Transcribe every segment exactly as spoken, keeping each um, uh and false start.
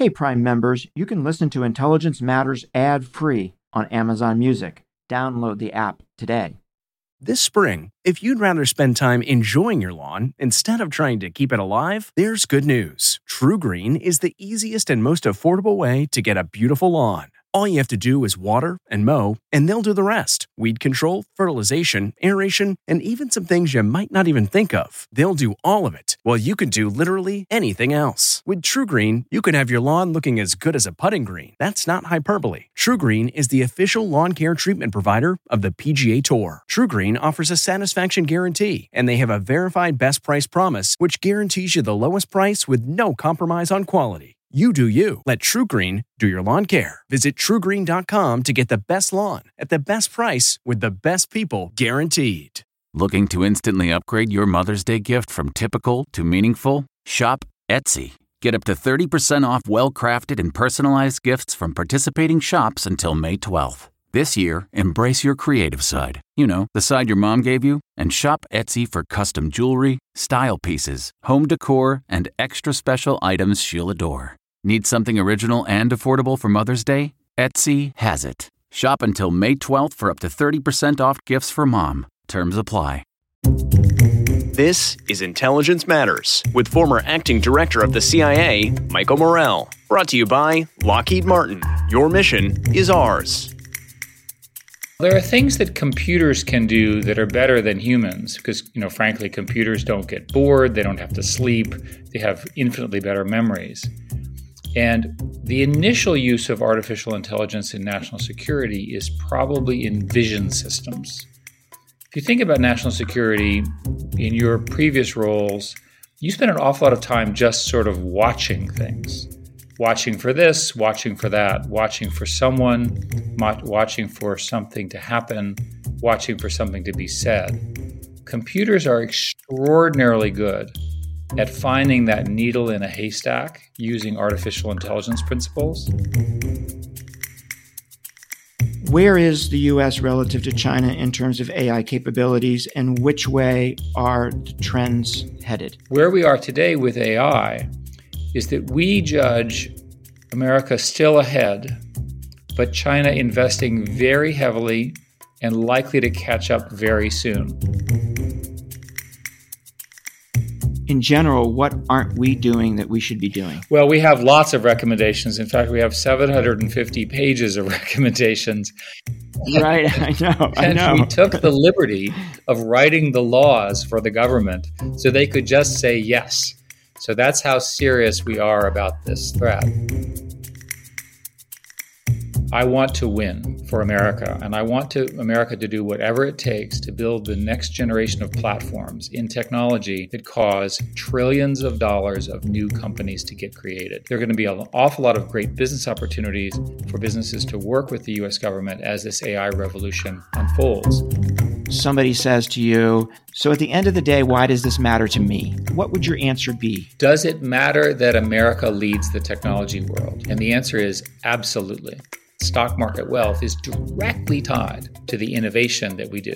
Hey, Prime members, you can listen to Intelligence Matters ad-free on Amazon Music. Download the app today. This spring, if you'd rather spend time enjoying your lawn instead of trying to keep it alive, there's good news. TruGreen is the easiest and most affordable way to get a beautiful lawn. All you have to do is water and mow, and they'll do the rest. Weed control, fertilization, aeration, and even some things you might not even think of. They'll do all of it, while you can do literally anything else. With TruGreen, you can have your lawn looking as good as a putting green. That's not hyperbole. TruGreen is the official lawn care treatment provider of the P G A Tour. TruGreen offers a satisfaction guarantee, and they have a verified best price promise, which guarantees you the lowest price with no compromise on quality. You do you. Let TruGreen do your lawn care. Visit True Green dot com to get the best lawn at the best price with the best people guaranteed. Looking to instantly upgrade your Mother's Day gift from typical to meaningful? Shop Etsy. Get up to thirty percent off well-crafted and personalized gifts from participating shops until May twelfth. This year, embrace your creative side. You know, the side your mom gave you. And shop Etsy for custom jewelry, style pieces, home decor, and extra special items she'll adore. Need something original and affordable for Mother's Day? Etsy has it. Shop until May twelfth for up to thirty percent off gifts for mom. Terms apply. This is Intelligence Matters with former acting director of the C I A, Michael Morell. Brought to you by Lockheed Martin. Your mission is ours. There are things that computers can do that are better than humans because, you know, frankly, computers don't get bored, they don't have to sleep, they have infinitely better memories. And the initial use of artificial intelligence in national security is probably in vision systems. If you think about national security in your previous roles, you spend an awful lot of time just sort of watching things. Watching for this, watching for that, watching for someone, watching for something to happen, watching for something to be said. Computers are extraordinarily good at finding that needle in a haystack using artificial intelligence principles. Where is the U S relative to China in terms of A I capabilities, and which way are the trends headed? Where we are today with A I is that we judge America still ahead, but China investing very heavily and likely to catch up very soon. In general, what aren't we doing that we should be doing? Well, we have lots of recommendations. In fact, we have seven hundred fifty pages of recommendations. Right, I know, I and know. we took the liberty of writing the laws for the government so they could just say yes. So that's how serious we are about this threat. I want to win for America, and I want to America to do whatever it takes to build the next generation of platforms in technology that cause trillions of dollars of new companies to get created. There are going to be an awful lot of great business opportunities for businesses to work with the U S government as this A I revolution unfolds. Somebody says to you, so at the end of the day, why does this matter to me? What would your answer be? Does it matter that America leads the technology world? And the answer is absolutely. Stock market wealth is directly tied to the innovation that we do.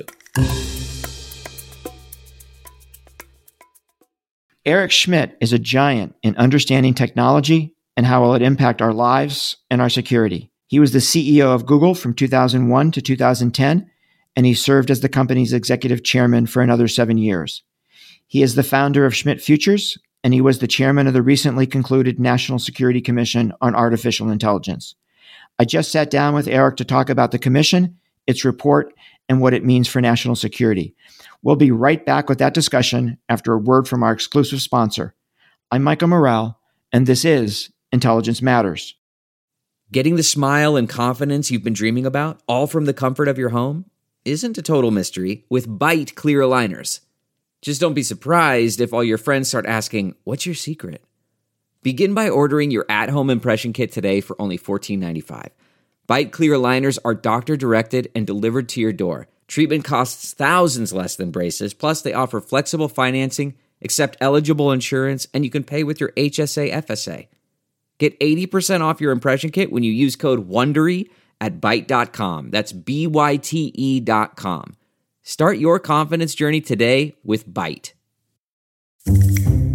Eric Schmidt is a giant in understanding technology and how will it impact our lives and our security. He was the C E O of Google from two thousand one to two thousand ten, and he served as the company's executive chairman for another seven years. He is the founder of Schmidt Futures, and he was the chairman of the recently concluded National Security Commission on Artificial Intelligence. I just sat down with Eric to talk about the commission, its report, and what it means for national security. We'll be right back with that discussion after a word from our exclusive sponsor. I'm Michael Morell, and this is Intelligence Matters. Getting the smile and confidence you've been dreaming about, all from the comfort of your home, isn't a total mystery with Byte clear aligners. Just don't be surprised if all your friends start asking, "What's your secret?" Begin by ordering your at-home impression kit today for only fourteen ninety-five. Byte clear aligners are doctor-directed and delivered to your door. Treatment costs thousands less than braces, plus they offer flexible financing, accept eligible insurance, and you can pay with your H S A F S A. Get eighty percent off your impression kit when you use code WONDERY at byte dot com. That's B Y T E dot com. Start your confidence journey today with Byte.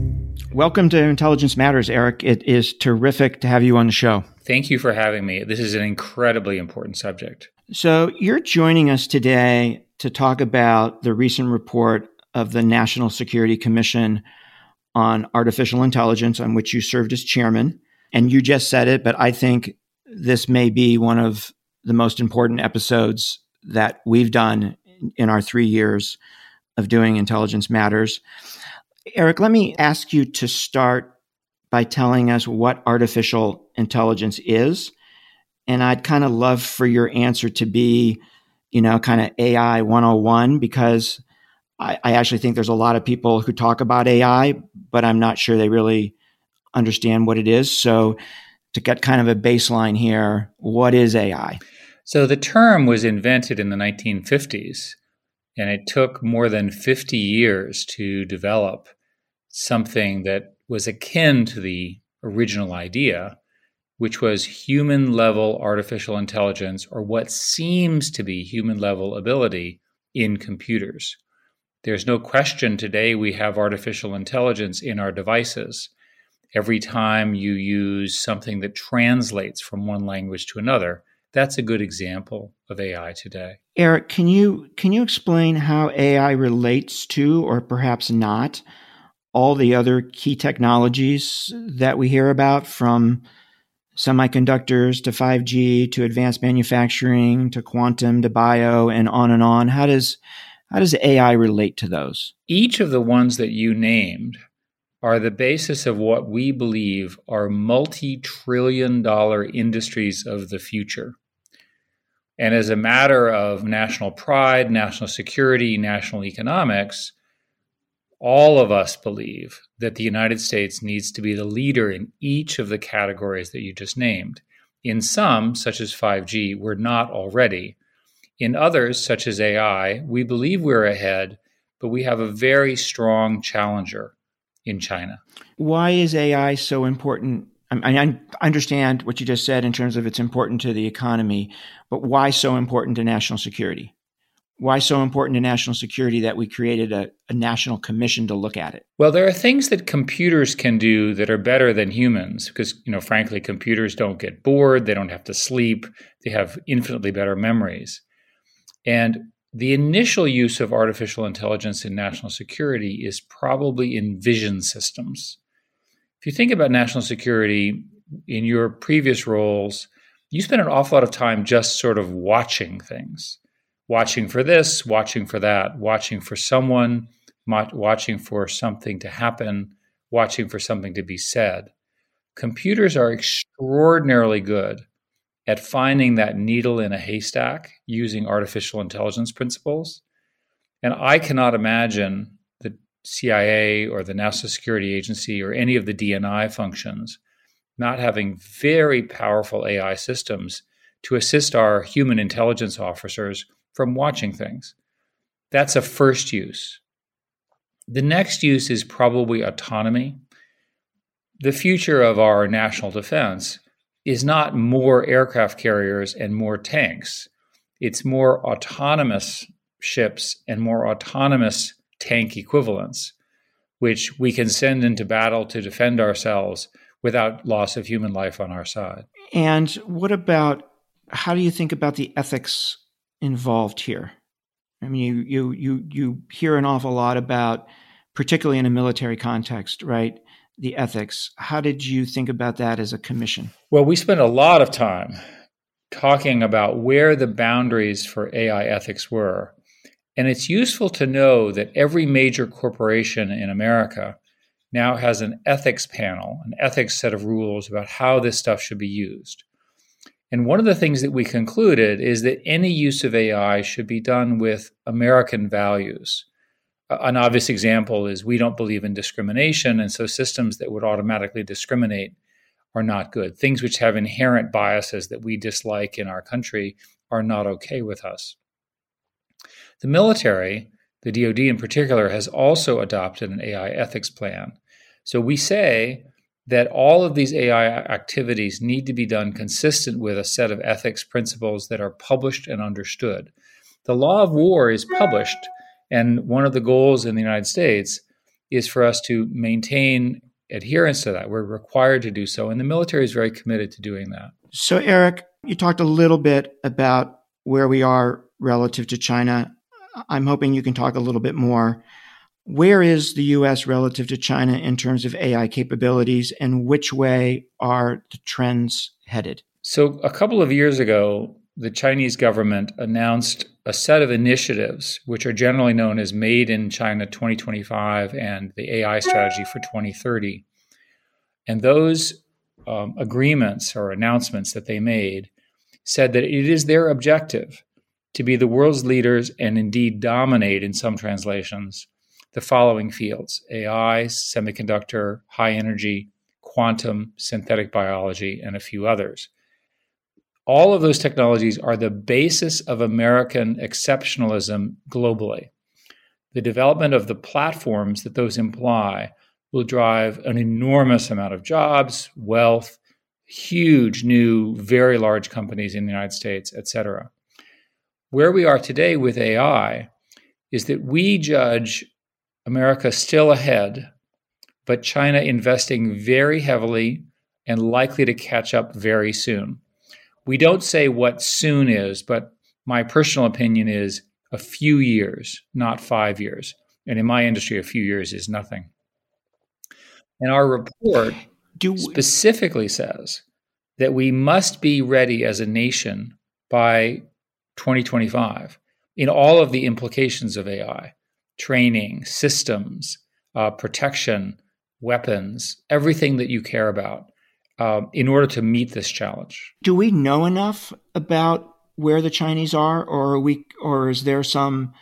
Welcome to Intelligence Matters, Eric. It is terrific to have you on the show. Thank you for having me. This is an incredibly important subject. So you're joining us today to talk about the recent report of the National Security Commission on Artificial Intelligence, on which you served as chairman. And you just said it, but I think this may be one of the most important episodes that we've done in our three years of doing Intelligence Matters. Eric, let me ask you to start by telling us what artificial intelligence is. And I'd kind of love for your answer to be, you know, kind of A I one oh one, because I, I actually think there's a lot of people who talk about A I, but I'm not sure they really understand what it is. So to get kind of a baseline here, what is A I? So the term was invented in the nineteen fifties, and it took more than fifty years to develop something that was akin to the original idea, which was human-level artificial intelligence, or what seems to be human-level ability in computers. There's no question today we have artificial intelligence in our devices. Every time you use something that translates from one language to another, that's a good example of A I today. Eric, can you can you explain how A I relates to, or perhaps not, all the other key technologies that we hear about, from semiconductors to five G to advanced manufacturing to quantum to bio and on and on? How does how does A I relate to those? Each of the ones that you named are the basis of what we believe are multi-trillion dollar industries of the future. And as a matter of national pride, national security, national economics, all of us believe that the United States needs to be the leader in each of the categories that you just named. In some, such as five G, we're not already. In others, such as A I, we believe we're ahead, but we have a very strong challenger in China. Why is A I so important? I, mean, I understand what you just said in terms of it's important to the economy, but why so important to national security? Why so important to national security that we created a, a national commission to look at it? Well, there are things that computers can do that are better than humans because, you know, frankly, computers don't get bored. They don't have to sleep. They have infinitely better memories. And the initial use of artificial intelligence in national security is probably in vision systems. If you think about national security in your previous roles, you spend an awful lot of time just sort of watching things. Watching for this, watching for that, watching for someone, watching for something to happen, watching for something to be said. Computers are extraordinarily good at finding that needle in a haystack using artificial intelligence principles. And I cannot imagine the C I A or the National Security Agency or any of the D N I functions not having very powerful A I systems to assist our human intelligence officers from watching things. That's a first use. The next use is probably autonomy. The future of our national defense is not more aircraft carriers and more tanks. It's more autonomous ships and more autonomous tank equivalents, which we can send into battle to defend ourselves without loss of human life on our side. And what about, how do you think about the ethics involved here? I mean, you you you you hear an awful lot about, particularly in a military context, right? The ethics. How did you think about that as a commission? Well, we spent a lot of time talking about where the boundaries for A I ethics were. And it's useful to know that every major corporation in America now has an ethics panel, an ethics set of rules about how this stuff should be used. And one of the things that we concluded is that any use of A I should be done with American values. An obvious example is we don't believe in discrimination, and so systems that would automatically discriminate are not good. Things which have inherent biases that we dislike in our country are not okay with us. The military, the D O D in particular, has also adopted an A I ethics plan. So we say that all of these A I activities need to be done consistent with a set of ethics principles that are published and understood. The law of war is published, and one of the goals in the United States is for us to maintain adherence to that. We're required to do so. And the military is very committed to doing that. So, Eric, you talked a little bit about where we are relative to China. I'm hoping you can talk a little bit more. Where is the U S relative to China in terms of A I capabilities, and which way are the trends headed? So a couple of years ago, the Chinese government announced a set of initiatives, which are generally known as Made in China twenty twenty-five and the A I strategy for twenty thirty. And those um, agreements or announcements that they made said that it is their objective to be the world's leaders and indeed dominate, in some translations, the following fields: A I, semiconductor, high energy, quantum, synthetic biology, and a few others. All of those technologies are the basis of American exceptionalism globally. The development of the platforms that those imply will drive an enormous amount of jobs, wealth, huge new, very large companies in the United States, et cetera. Where we are today with A I is that we judge America still ahead, but China investing very heavily and likely to catch up very soon. We don't say what soon is, but my personal opinion is a few years, not five years. And in my industry, a few years is nothing. And our report Do we- specifically says that we must be ready as a nation by twenty twenty-five in all of the implications of A I: training, systems, uh, protection, weapons, everything that you care about, uh, in order to meet this challenge. Do we know enough about where the Chinese are, or are we, or is there some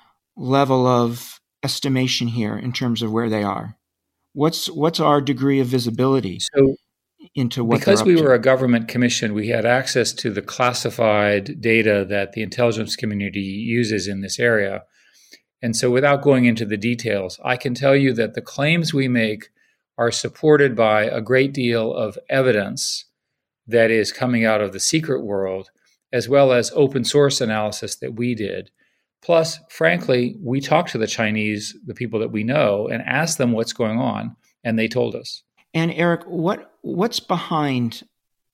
level of estimation here in terms of where they are? What's what's our degree of visibility So, into what because they're up we to? were a government commission, we had access to the classified data that the intelligence community uses in this area. And so without going into the details, I can tell you that the claims we make are supported by a great deal of evidence that is coming out of the secret world, as well as open source analysis that we did. Plus, frankly, we talked to the Chinese, the people that we know, and asked them what's going on, and they told us. And Eric, what what's behind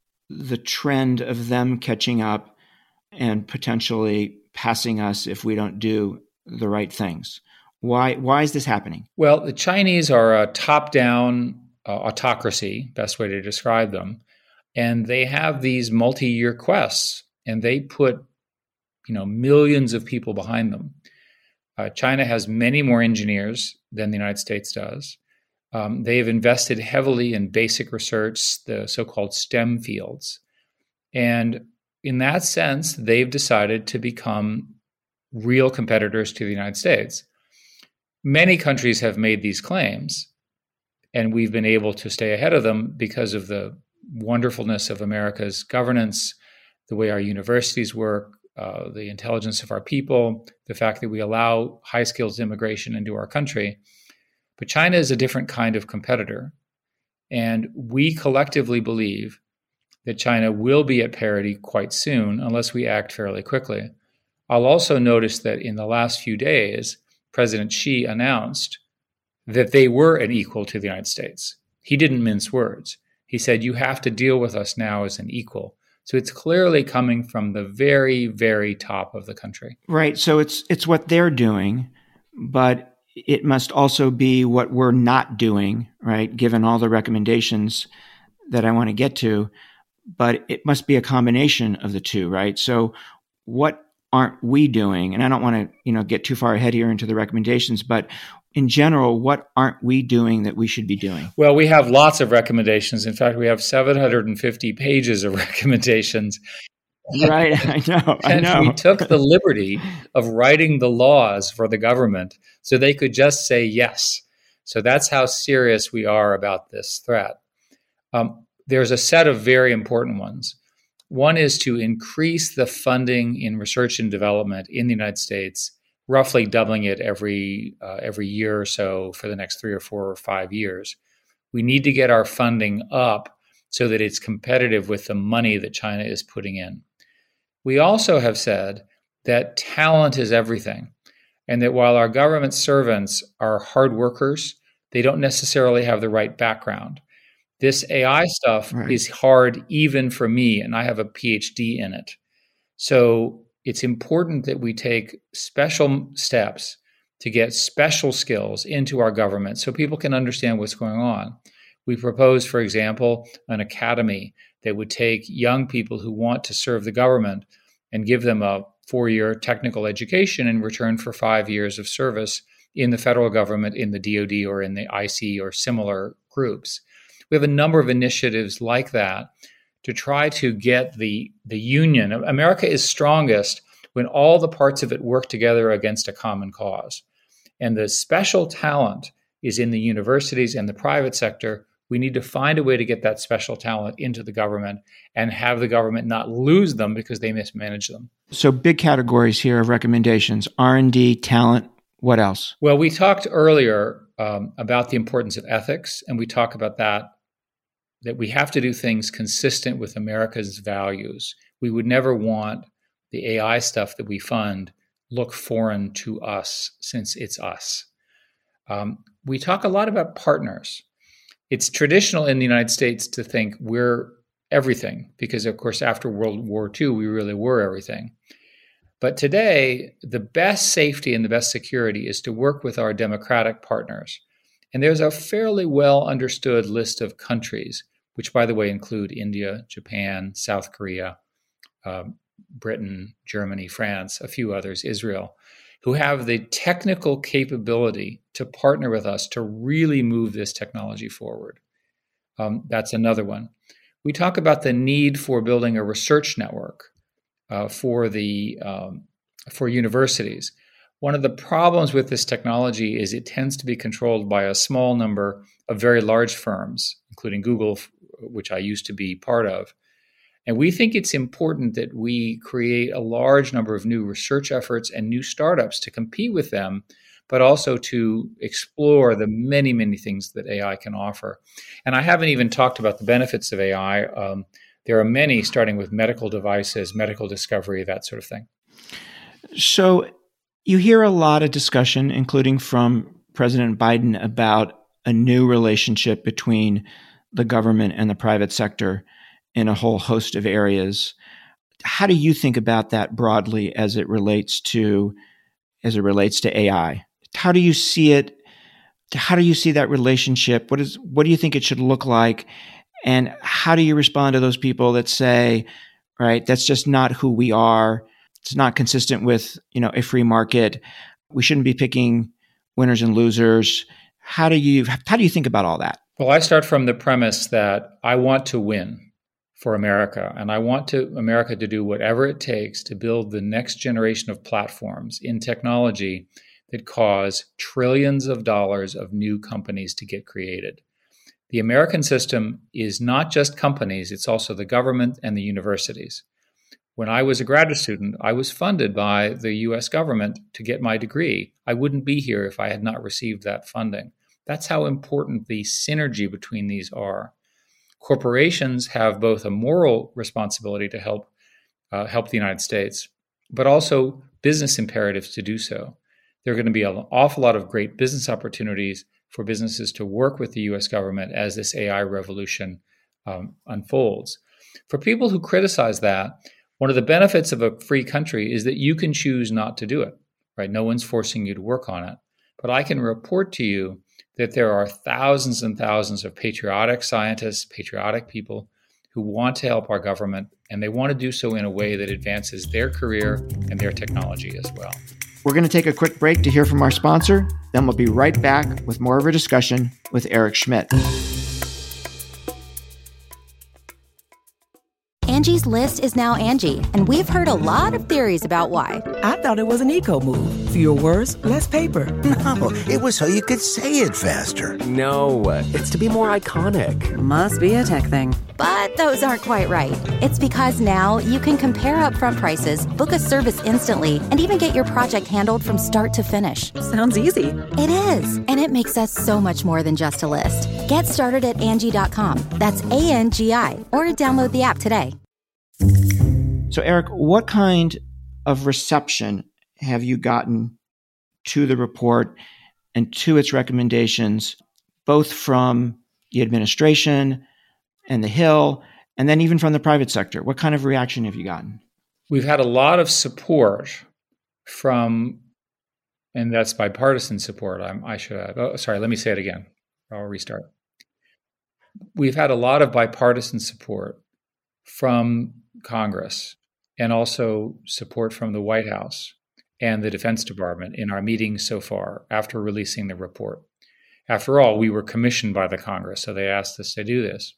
the trend of them catching up and potentially passing us if we don't do the right things? Why why is this happening? Well, the Chinese are a top-down uh, autocracy, best way to describe them, and they have these multi-year quests, and they put, you know, millions of people behind them. Uh, China has many more engineers than the United States does. Um, they have invested heavily in basic research, the so-called STEM fields. And in that sense, they've decided to become real competitors to the United States. Many countries have made these claims, and we've been able to stay ahead of them because of the wonderfulness of America's governance, the way our universities work, uh, the intelligence of our people, the fact that we allow high-skilled immigration into our country. But China is a different kind of competitor, and we collectively believe that China will be at parity quite soon unless we act fairly quickly. I'll also notice that in the last few days, President Xi announced that they were an equal to the United States. He didn't mince words. He said, you have to deal with us now as an equal. So it's clearly coming from the very, very top of the country. Right. So it's it's what they're doing, but it must also be what we're not doing, right? Given all the recommendations that I want to get to, but it must be a combination of the two, right? So what aren't we doing? And I don't want to, you know, get too far ahead here into the recommendations, but in general, what aren't we doing that we should be doing? Well, we have lots of recommendations. In fact, we have seven hundred fifty pages of recommendations. Right, I know, I and know. we took the liberty of writing the laws for the government so they could just say yes. So that's how serious we are about this threat. Um, there's a set of very important ones. One is to increase the funding in research and development in the United States, roughly doubling it every uh, every year or so for the next three or four or five years. We need to get our funding up so that it's competitive with the money that China is putting in. We also have said that talent is everything, and that while our government servants are hard workers, they don't necessarily have the right background. This A I stuff Right. is hard even for me, and I have a P H D in it. So it's important that we take special steps to get special skills into our government so people can understand what's going on. We propose, for example, an academy that would take young people who want to serve the government and give them a four-year technical education in return for five years of service in the federal government, in the D O D, or in the I C or similar groups. We have a number of initiatives like that to try to get the, the union. America is strongest when all the parts of it work together against a common cause. And the special talent is in the universities and the private sector. We need to find a way to get that special talent into the government and have the government not lose them because they mismanage them. So big categories here of recommendations: R and D, talent, what else? Well, we talked earlier um, about the importance of ethics, and we talk about that, that we have to do things consistent with America's values. We would never want the A I stuff that we fund look foreign to us since it's us. Um, we talk a lot about partners. It's traditional in the United States to think we're everything because, of course, after World War Two, we really were everything. But today, the best safety and the best security is to work with our democratic partners. And there's a fairly well understood list of countries, which, by the way, include India, Japan, South Korea, um, Britain, Germany, France, a few others, Israel, who have the technical capability to partner with us to really move this technology forward. Um, that's another one. We talk about the need for building a research network uh, for the um, for universities. One of the problems with this technology is it tends to be controlled by a small number of very large firms, including Google, which I used to be part of. And we think it's important that we create a large number of new research efforts and new startups to compete with them, but also to explore the many, many things that A I can offer. And I haven't even talked about the benefits of A I. Um, there are many, starting with medical devices, medical discovery, that sort of thing. So you hear a lot of discussion, including from President Biden, about a new relationship between the government and the private sector in a whole host of areas. How do you think about that broadly as it relates to as it relates to A I? How do you see it? How do you see that relationship? What is what do you think it should look like? And how do you respond to those people that say, right, that's just not who we are. It's not consistent with, you know, a free market. We shouldn't be picking winners and losers. How do you how do you think about all that? Well, I start from the premise that I want to win for America, and I want to America to do whatever it takes to build the next generation of platforms in technology that cause trillions of dollars of new companies to get created. The American system is not just companies, it's also the government and the universities. When I was a graduate student, I was funded by the U S government to get my degree. I wouldn't be here if I had not received that funding. That's how important the synergy between these are. Corporations have both a moral responsibility to help uh, help the United States, but also business imperatives to do so. There are going to be an awful lot of great business opportunities for businesses to work with the U S government as this A I revolution um, unfolds. For people who criticize that, one of the benefits of a free country is that you can choose not to do it, right? No one's forcing you to work on it. But I can report to you that there are thousands and thousands of patriotic scientists, patriotic people who want to help our government, and they want to do so in a way that advances their career and their technology as well. We're going to take a quick break to hear from our sponsor. Then we'll be right back with more of a discussion with Eric Schmidt. Angie's List is now Angie, and we've heard a lot of theories about why. I thought it was an eco move. Fewer words, less paper. No, it was so you could say it faster. No, it's to be more iconic. Must be a tech thing. But those aren't quite right. It's because now you can compare upfront prices, book a service instantly, and even get your project handled from start to finish. Sounds easy. It is, and it makes us so much more than just a list. Get started at Angie dot com. That's A N G I, or download the app today. So, Eric, what kind of reception have you gotten to the report and to its recommendations both from the administration and the Hill, and then even from the private sector? What kind of reaction have you gotten? We've had a lot of support from, and that's bipartisan support, I'm, I should add. Oh, sorry, let me say it again. I'll restart. We've had a lot of bipartisan support from Congress and also support from the White House and the Defense Department in our meetings so far after releasing the report. After all, we were commissioned by the Congress, so they asked us to do this.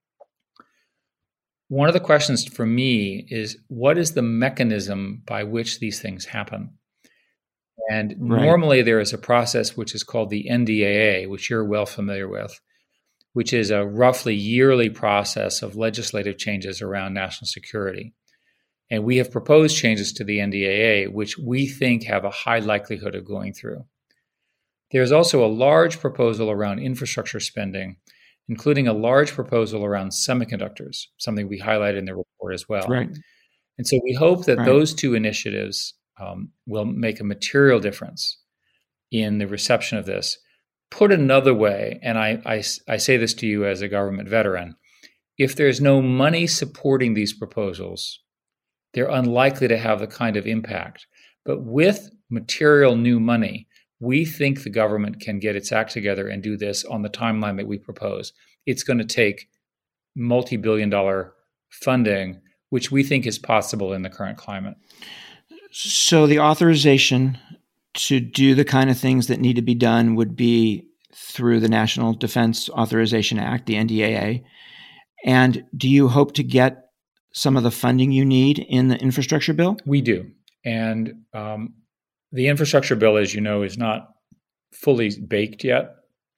One of the questions for me is, what is the mechanism by which these things happen? And right. Normally there is a process which is called the N D A A, which you're well familiar with, which is a roughly yearly process of legislative changes around national security. And we have proposed changes to the N D A A, which we think have a high likelihood of going through. There's also a large proposal around infrastructure spending, including a large proposal around semiconductors, something we highlighted in the report as well. Right. And so we hope that right. those two initiatives um, will make a material difference in the reception of this. Put another way, and I, I, I say this to you as a government veteran, if there's no money supporting these proposals, they're unlikely to have the kind of impact. But with material new money, we think the government can get its act together and do this on the timeline that we propose. It's going to take multi-billion dollar funding, which we think is possible in the current climate. So the authorization to do the kind of things that need to be done would be through the National Defense Authorization Act, the N D A A. And do you hope to get some of the funding you need in the infrastructure bill? We do. And um, the infrastructure bill, as you know, is not fully baked yet.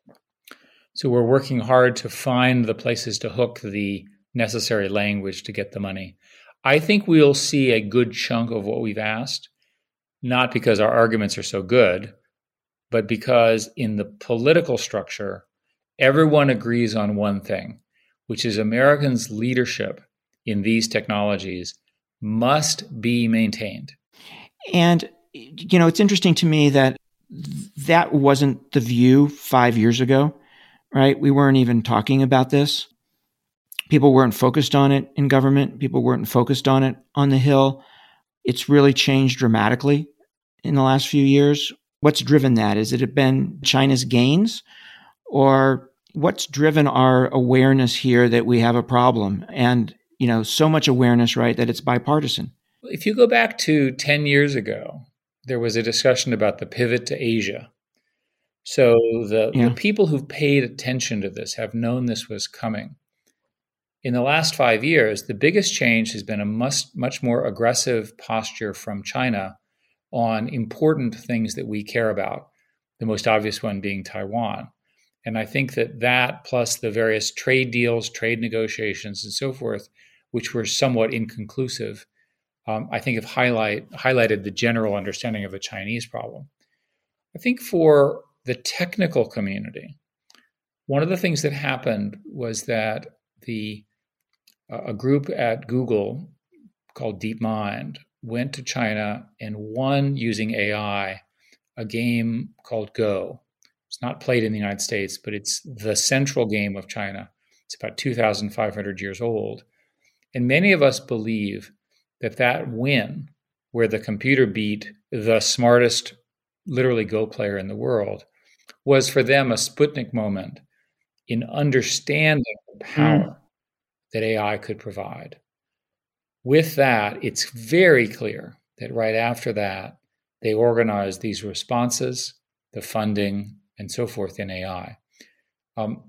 So we're working hard to find the places to hook the necessary language to get the money. I think we'll see a good chunk of what we've asked, not because our arguments are so good, but because in the political structure, everyone agrees on one thing, which is Americans' leadership in these technologies must be maintained. And, you know, it's interesting to me that that wasn't the view five years ago, right? We weren't even talking about this. People weren't focused on it in government. People weren't focused on it on the Hill. It's really changed dramatically in the last few years. What's driven that? Has it been China's gains, or what's driven our awareness here that we have a problem? And, you know, so much awareness, right, that it's bipartisan. If you go back to ten years ago, there was a discussion about the pivot to Asia. So the, yeah. the people who've paid attention to this have known this was coming. In the last five years, the biggest change has been a much, much more aggressive posture from China on important things that we care about, the most obvious one being Taiwan. And I think that that, plus the various trade deals, trade negotiations, and so forth, which were somewhat inconclusive, um, I think have highlight, highlighted the general understanding of the Chinese problem. I think for the technical community, one of the things that happened was that the uh, a group at Google called DeepMind went to China and won using A I a game called Go. It's not played in the United States, but it's the central game of China. It's about two thousand five hundred years old. And many of us believe that that win, where the computer beat the smartest, literally Go player in the world, was for them a Sputnik moment in understanding the power mm. that A I could provide. With that, it's very clear that right after that, they organized these responses, the funding, and so forth in A I. Um,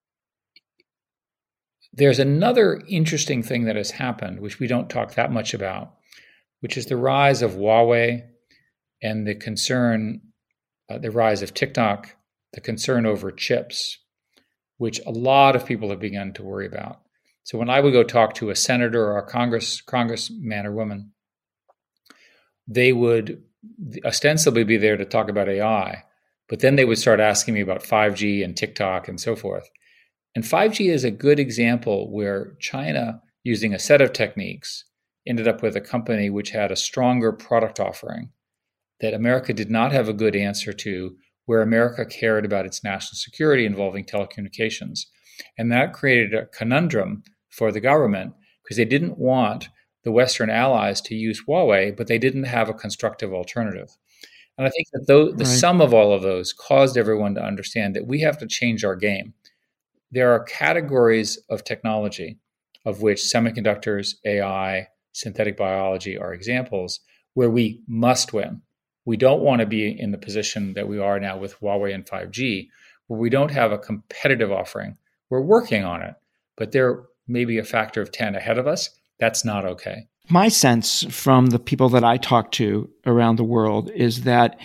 there's another interesting thing that has happened, which we don't talk that much about, which is the rise of Huawei and the concern, uh, the rise of TikTok, the concern over chips, which a lot of people have begun to worry about. So when I would go talk to a senator or a Congress congressman or woman, they would ostensibly be there to talk about A I, but then they would start asking me about five G and TikTok and so forth. And five G is a good example where China, using a set of techniques, ended up with a company which had a stronger product offering that America did not have a good answer to where America cared about its national security involving telecommunications. And that created a conundrum for the government because they didn't want the Western allies to use Huawei, but they didn't have a constructive alternative. And I think that the, the Right. sum of all of those caused everyone to understand that we have to change our game. There are categories of technology, of which semiconductors, A I, synthetic biology are examples, where we must win. We don't want to be in the position that we are now with Huawei and five G, where we don't have a competitive offering. We're working on it, but they're maybe a factor of ten ahead of us. That's not okay. My sense from the people that I talk to around the world is that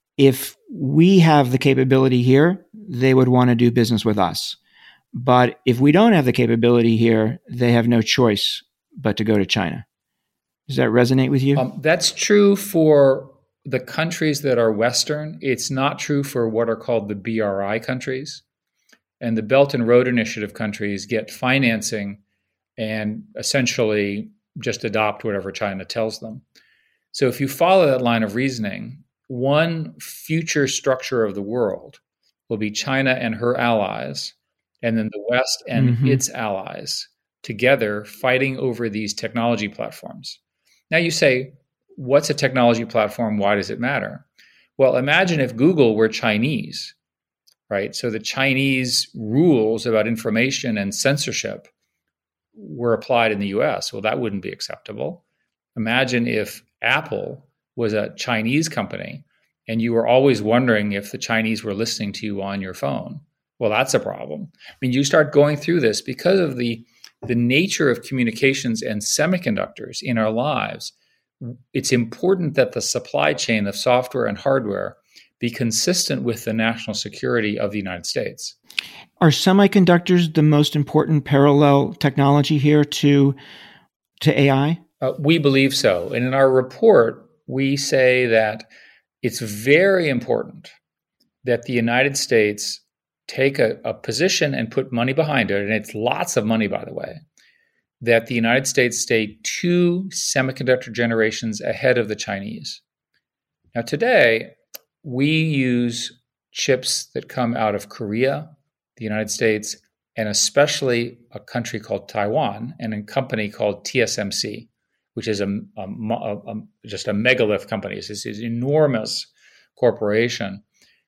if we have the capability here, they would want to do business with us. But if we don't have the capability here, they have no choice but to go to China. Does that resonate with you? Um, that's true for the countries that are Western. It's not true for what are called the B R I countries. And the Belt and Road Initiative countries get financing and essentially just adopt whatever China tells them. So if you follow that line of reasoning, one future structure of the world will be China and her allies, and then the West and Mhm. its allies together fighting over these technology platforms. Now you say, what's a technology platform? Why does it matter? Well, imagine if Google were Chinese, right? So the Chinese rules about information and censorship were applied in the U S. Well, that wouldn't be acceptable. Imagine if Apple was a Chinese company and you were always wondering if the Chinese were listening to you on your phone. Well, that's a problem. I mean, you start going through this because of the, the nature of communications and semiconductors in our lives. It's important that the supply chain of software and hardware be consistent with the national security of the United States. Are semiconductors the most important parallel technology here to, to A I? Uh, we believe so. And in our report, we say that it's very important that the United States take a, a position and put money behind it, and it's lots of money, by the way, that the United States stay two semiconductor generations ahead of the Chinese. Now, today, we use chips that come out of Korea, the United States, and especially a country called Taiwan and a company called T S M C, which is a, a, a, a just a megalith company. It's this enormous corporation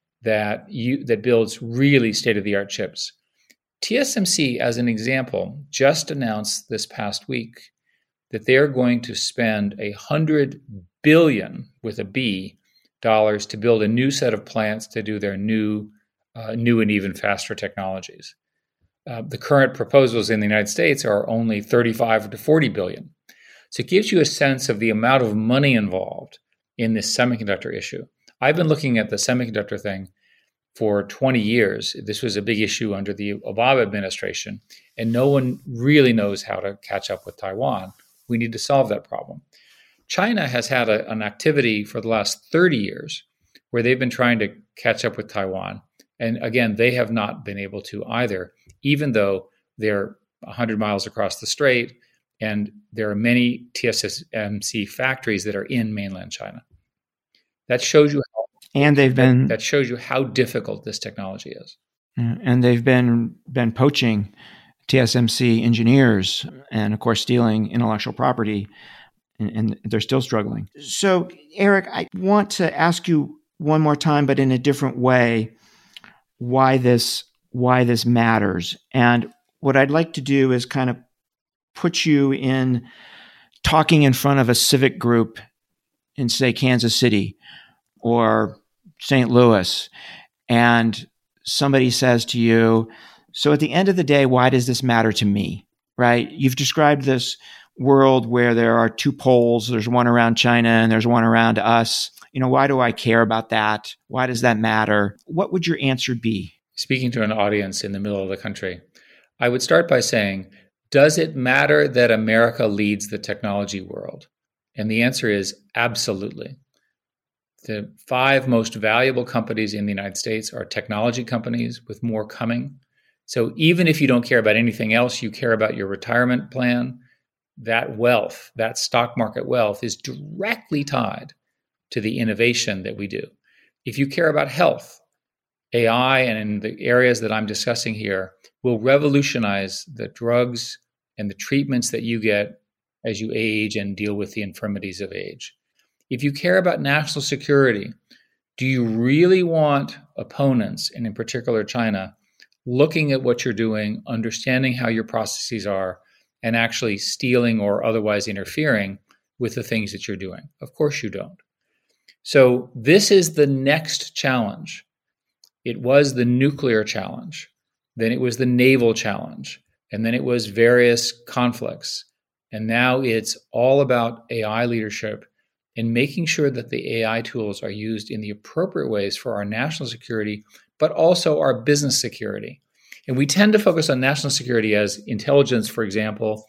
that you, that builds really state-of-the-art chips. T S M C, as an example, just announced this past week that they're going to spend a hundred billion with a B dollars to build a new set of plants to do their new, uh, new and even faster technologies. Uh, the current proposals in the United States are only thirty-five to forty billion. So it gives you a sense of the amount of money involved in this semiconductor issue. I've been looking at the semiconductor thing for twenty years. This was a big issue under the Obama administration, and no one really knows how to catch up with Taiwan. We need to solve that problem. China has had a, an activity for the last thirty years where they've been trying to catch up with Taiwan. And again, they have not been able to either, even though they're one hundred miles across the strait and there are many T S M C factories that are in mainland China. That shows you how, and they've been that, that shows you how difficult this technology is. And they've been been poaching T S M C engineers and, of course, stealing intellectual property, and, and they're still struggling. So, Eric, I want to ask you one more time, but in a different way, why this why this matters. And what I'd like to do is kind of put you in talking in front of a civic group in, say, Kansas City or Saint Louis, and somebody says to you, so at the end of the day, why does this matter to me, right? You've described this world where there are two poles. There's one around China and there's one around us. You know, why do I care about that? Why does that matter? What would your answer be? Speaking to an audience in the middle of the country, I would start by saying, does it matter that America leads the technology world? And the answer is absolutely. The five most valuable companies in the United States are technology companies, with more coming. So even if you don't care about anything else, you care about your retirement plan, that wealth, that stock market wealth is directly tied to the innovation that we do. If you care about health, A I and in the areas that I'm discussing here will revolutionize the drugs and the treatments that you get as you age and deal with the infirmities of age. If you care about national security, do you really want opponents, and in particular China, looking at what you're doing, understanding how your processes are, and actually stealing or otherwise interfering with the things that you're doing? Of course you don't. So this is the next challenge. It was the nuclear challenge, then it was the naval challenge, and then it was various conflicts. And now it's all about A I leadership and making sure that the A I tools are used in the appropriate ways for our national security, but also our business security. And we tend to focus on national security as intelligence, for example,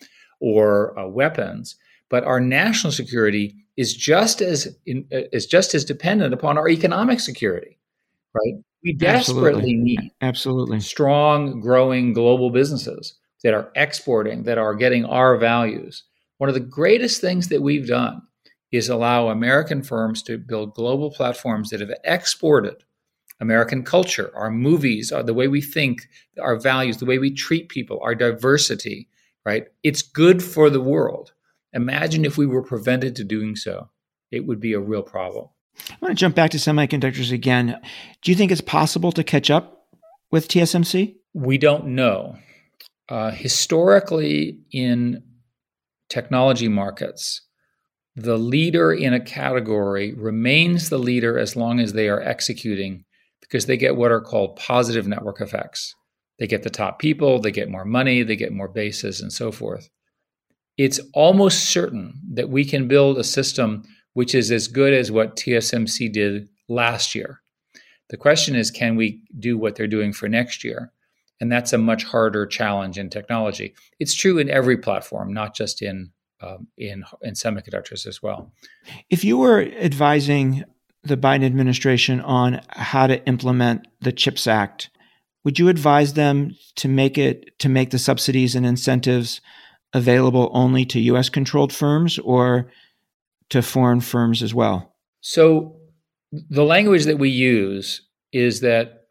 or uh, weapons. But our national security is just as in, uh, is just as dependent upon our economic security, right? We desperately Absolutely. need Absolutely. strong, growing global businesses that are exporting, that are getting our values. One of the greatest things that we've done is allow American firms to build global platforms that have exported American culture, our movies, the way we think, our values, the way we treat people, our diversity, right? It's good for the world. Imagine if we were prevented to doing so. It would be a real problem. I want to jump back to semiconductors again. Do you think it's possible to catch up with T S M C? We don't know. Uh, historically, in technology markets, the leader in a category remains the leader as long as they are executing, because they get what are called positive network effects. They get the top people, they get more money, they get more bases, and so forth. It's almost certain that we can build a system which is as good as what T S M C did last year. The question is, can we do what they're doing for next year? And that's a much harder challenge in technology. It's true in every platform, not just in um, in, in semiconductors as well. If you were advising the Biden administration on how to implement the CHIPS Act, would you advise them to make it to make the subsidies and incentives available only to U S controlled firms or to foreign firms as well? So the language that we use is that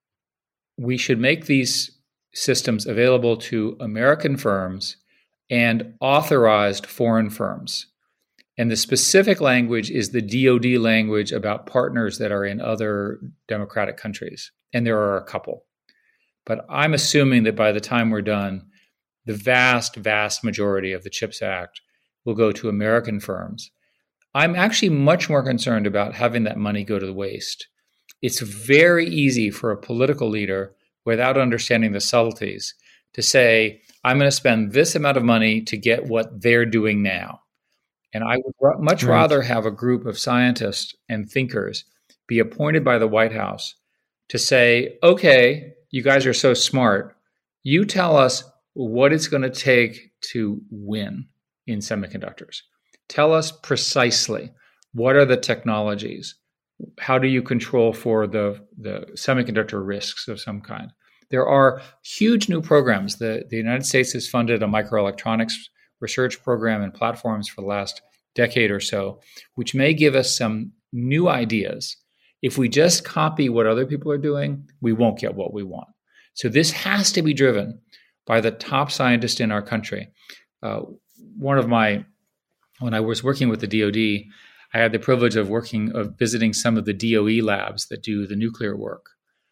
we should make these systems available to American firms and authorized foreign firms. And the specific language is the D O D language about partners that are in other democratic countries. And there are a couple. But I'm assuming that by the time we're done, the vast, vast majority of the CHIPS Act will go to American firms. I'm actually much more concerned about having that money go to the waste. It's very easy for a political leader, without understanding the subtleties, to say, I'm going to spend this amount of money to get what they're doing now. And I would r- much Right. rather have a group of scientists and thinkers be appointed by the White House to say, okay, you guys are so smart. You tell us what it's going to take to win in semiconductors. Tell us precisely what are the technologies? How do you control for the, the semiconductor risks of some kind? There are huge new programs. The, the United States has funded a microelectronics research program and platforms for the last decade or so, which may give us some new ideas. If we just copy what other people are doing, we won't get what we want. So this has to be driven by the top scientists in our country. Uh, one of my, when I was working with the D O D, I had the privilege of working, of visiting some of the D O E labs that do the nuclear work.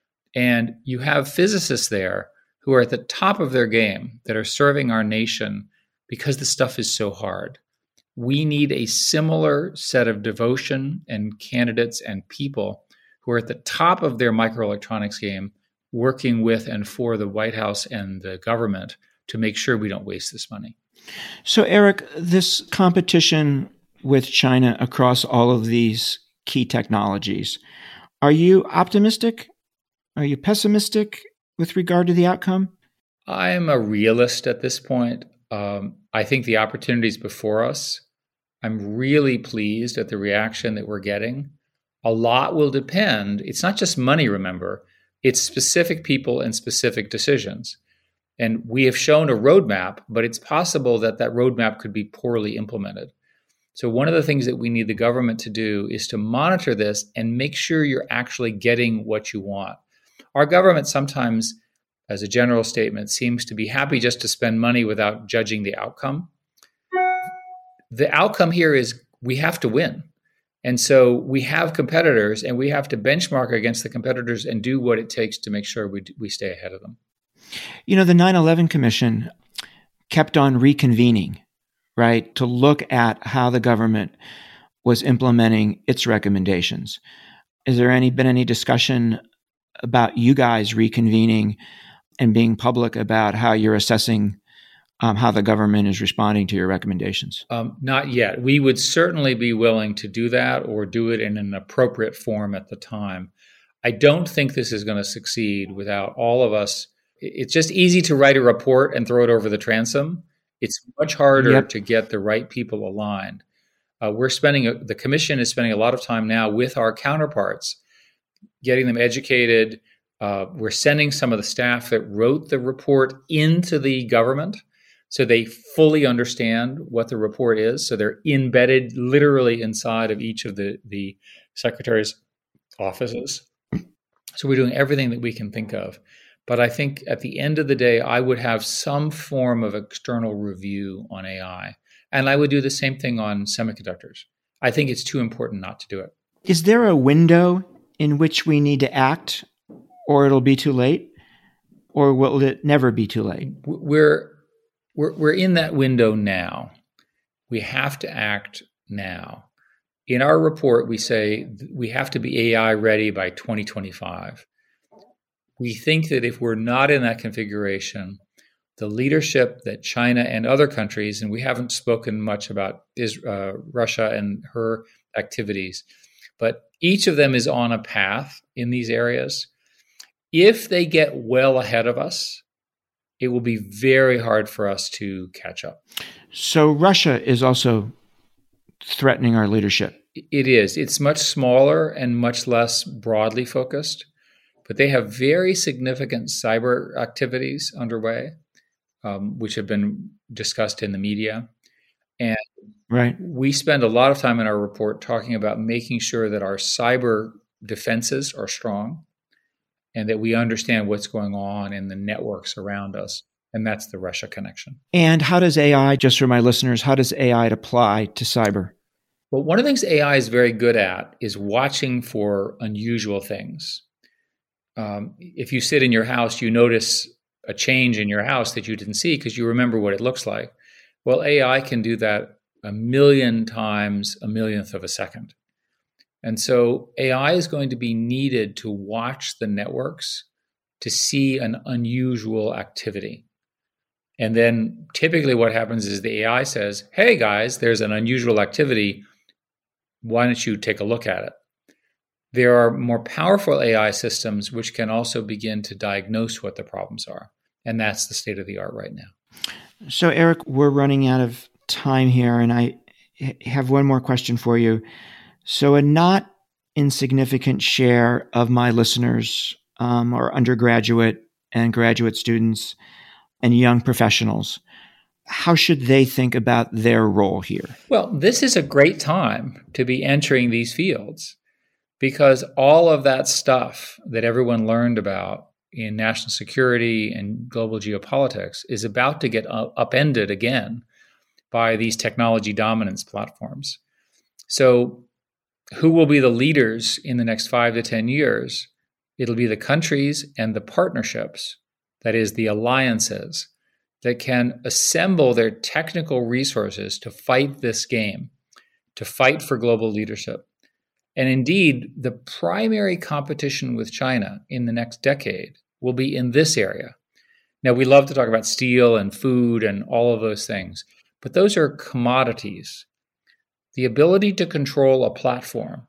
And you have physicists there who are at the top of their game that are serving our nation because the stuff is so hard. We need a similar set of devotion and candidates and people who are at the top of their microelectronics game, working with and for the White House and the government to make sure we don't waste this money. So, Eric, this competition with China across all of these key technologies, are you optimistic? Are you pessimistic with regard to the outcome? I'm a realist at this point. Um, I think the opportunities before us, I'm really pleased at the reaction that we're getting. A lot will depend. It's not just money, remember. It's specific people and specific decisions. And we have shown a roadmap, but it's possible that that roadmap could be poorly implemented. So one of the things that we need the government to do is to monitor this and make sure you're actually getting what you want. our government sometimes, as a general statement, seems to be happy just to spend money without judging the outcome. The outcome here is we have to win. And so we have competitors, and we have to benchmark against the competitors and do what it takes to make sure we we stay ahead of them. You know, the nine eleven Commission kept on reconvening, right, to look at how the government was implementing its recommendations. Is there any been any discussion about you guys reconvening and being public about how you're assessing Um, how the government is responding to your recommendations? Um, not yet. We would certainly be willing to do that or do it in an appropriate form at the time. I don't think this is going to succeed without all of us. It's just easy to write a report and throw it over the transom. It's much harder Yep. to get the right people aligned. Uh, we're spending, a, the commission is spending a lot of time now with our counterparts, getting them educated. Uh, we're sending some of the staff that wrote the report into the government, so they fully understand what the report is. So they're embedded literally inside of each of the, the secretaries' offices. So we're doing everything that we can think of. But I think at the end of the day, I would have some form of external review on A I. And I would do the same thing on semiconductors. I think it's too important not to do it. Is there a window in which we need to act, or it'll be too late? Or will it never be too late? We're We're, we're in that window now. We have to act now. In our report, we say we have to be A I ready by twenty twenty-five. We think that if we're not in that configuration, the leadership that China and other countries, and we haven't spoken much about Israel, uh, Russia and her activities, but each of them is on a path in these areas. If they get well ahead of us, it will be very hard for us to catch up. So Russia is also threatening our leadership. It is. It's much smaller and much less broadly focused, but they have very significant cyber activities underway, um, which have been discussed in the media. And right. we spend a lot of time in our report talking about making sure that our cyber defenses are strong, and that we understand what's going on in the networks around us. And that's the Russia connection. And how does A I, just for my listeners, how does A I apply to cyber? Well, one of the things A I is very good at is watching for unusual things. Um, if you sit in your house, you notice a change in your house that you didn't see because you remember what it looks like. Well, A I can do that a million times, a millionth of a second. And so A I is going to be needed to watch the networks to see an unusual activity. And then typically what happens is the A I says, hey guys, there's an unusual activity. Why don't you take a look at it? There are more powerful A I systems which can also begin to diagnose what the problems are. And that's the state of the art right now. So Eric, we're running out of time here, and I have one more question for you. So a not insignificant share of my listeners um, are undergraduate and graduate students and young professionals. How should they think about their role here? Well, this is a great time to be entering these fields because all of that stuff that everyone learned about in national security and global geopolitics is about to get upended again by these technology dominance platforms. So who will be the leaders in the next five to ten years? It'll be the countries and the partnerships, that is, the alliances, that can assemble their technical resources to fight this game, to fight for global leadership. And indeed, the primary competition with China in the next decade will be in this area. Now, we love to talk about steel and food and all of those things, but those are commodities. The ability to control a platform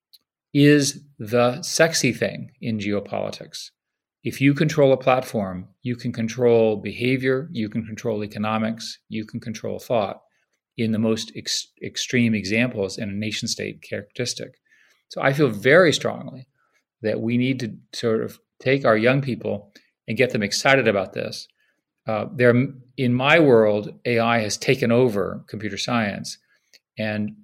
is the sexy thing in geopolitics. If you control a platform, you can control behavior, you can control economics, you can control thought in the most ex- extreme examples in a nation state characteristic. So I feel very strongly that we need to sort of take our young people and get them excited about this. Uh, there, in my world, A I has taken over computer science, and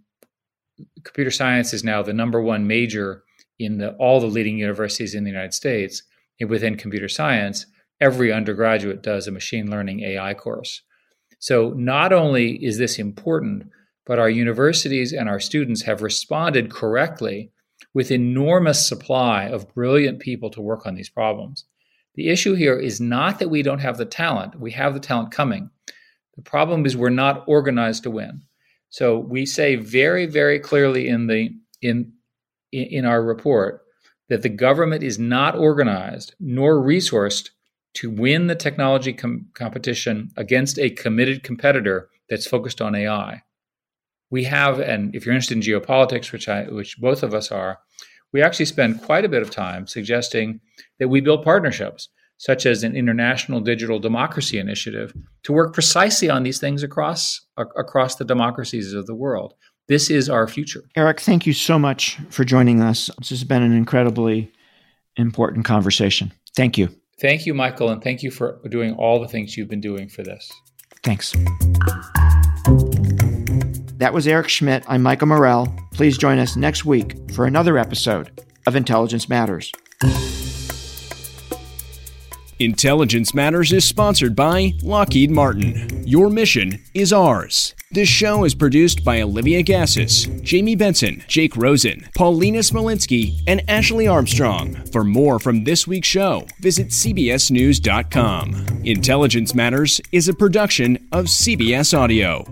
computer science is now the number one major in the, all the leading universities in the United States. within computer science, every undergraduate does a machine learning A I course. So not only is this important, but our universities and our students have responded correctly with enormous supply of brilliant people to work on these problems. The issue here is not that we don't have the talent. We have the talent coming. The problem is we're not organized to win. So we say very, very clearly in the in in our report that the government is not organized nor resourced to win the technology com- competition against a committed competitor that's focused on A I. We have, and if you're interested in geopolitics, which I, which both of us are, we actually spend quite a bit of time suggesting that we build partnerships, such as an International Digital Democracy Initiative, to work precisely on these things across across the democracies of the world. This is our future. Eric, thank you so much for joining us. This has been an incredibly important conversation. Thank you. Thank you, Michael, and thank you for doing all the things you've been doing for this. Thanks. That was Eric Schmidt. I'm Michael Morell. Please join us next week for another episode of Intelligence Matters. Intelligence Matters is sponsored by Lockheed Martin. Your mission is ours. This show is produced by Olivia Gassis, Jamie Benson, Jake Rosen, Paulina Smolinski, and Ashley Armstrong. For more from this week's show, visit C B S News dot com. Intelligence Matters is a production of C B S Audio.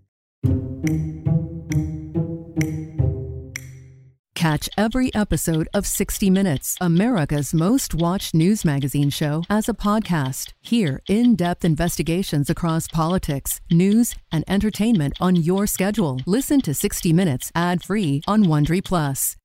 Catch every episode of sixty minutes, America's most watched news magazine show, as a podcast. Hear in-depth investigations across politics, news, and entertainment on your schedule. Listen to sixty minutes ad-free on Wondery Plus.